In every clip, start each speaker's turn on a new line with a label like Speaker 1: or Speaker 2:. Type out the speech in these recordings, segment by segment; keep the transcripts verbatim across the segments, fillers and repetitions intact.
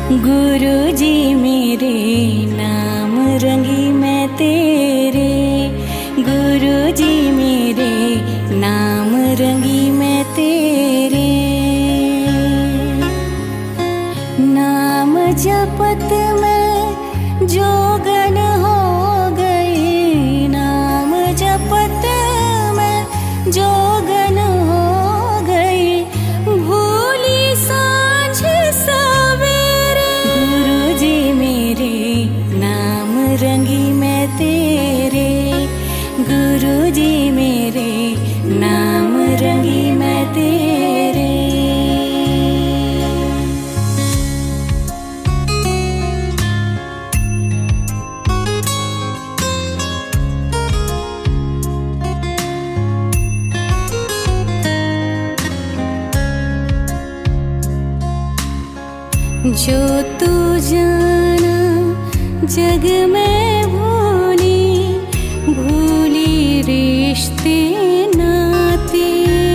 Speaker 1: गुरु जी मेरे नाम रंगी मैं तेरे, गुरु जी मेरे नाम रंगी मैं तेरे। नाम जपत मैं जोगन हो गई, नाम जपत मैं जोगन हो गई, भूली सांझ सवेरे। गुरु जी मेरे नाम रंगी मैं तेरे, गुरु जी मेरे नाम रंगी मैं तेरे। जो तू जाना जग में भूली, भूली रिश्ते नाते।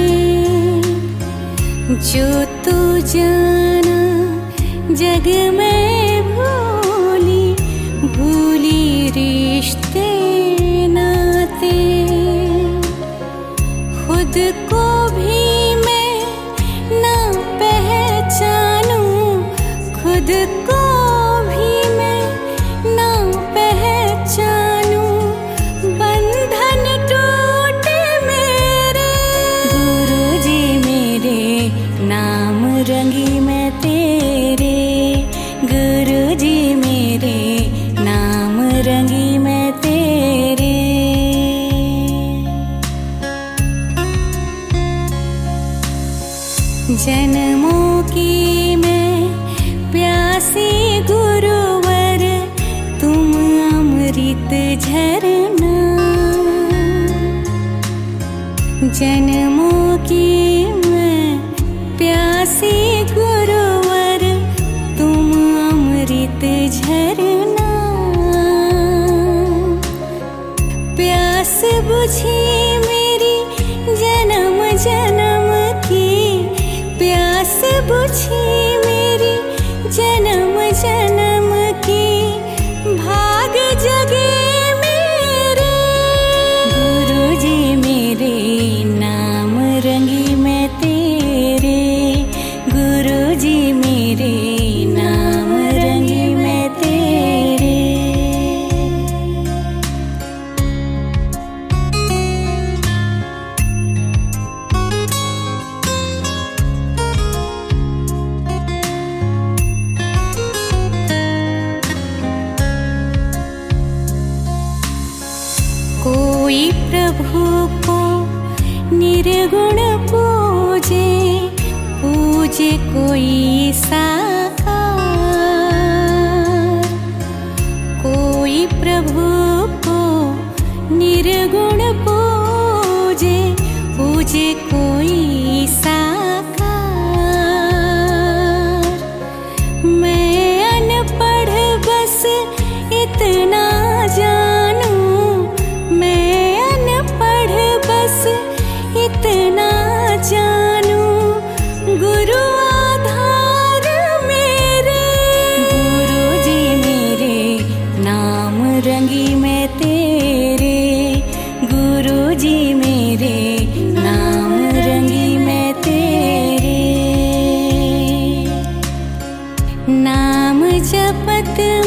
Speaker 1: जो तू जाना जग में भूली, भूली रिश्ते नाते। खुद को भी मैं ना पहचानूं, खुद को भी मैं ना पहचानूं, बंधन टूटे मेरे। गुरु जी मेरे नाम रंगी मैं तेरे, गुरु जी मेरे नाम रंगी मैं तेरे। जन्मों की मैं प्यासी गुरुवर, तुम अमृत झरना। जन्मों की मैं प्यासी गुरुवर, तुम अमृत झरना। प्यास बुझी मेरी जन्म जन्म की, प्यास बुझी मेरी जन्म जन्म की, भाग जगे मेरे। गुरु जी मेरे नाम रंगी मैं तेरे, गुरु जी मेरे नाम रंगी मैं तेरे। कोई प्रभु को निर्गुण पूजे, पूजे कोई साकार। कोई प्रभु को निर्गुण पूजे, पूजे कोई साकार। मैं अनपढ़ बस इतना जानूं, मैं अनपढ़ बस इतना जानूं, गुरु आधार मेरे। गुरु जी मेरे नाम रंगी मैं तेरे, गुरु जी मेरे नाम रंगी मैं तेरे। नाम जपत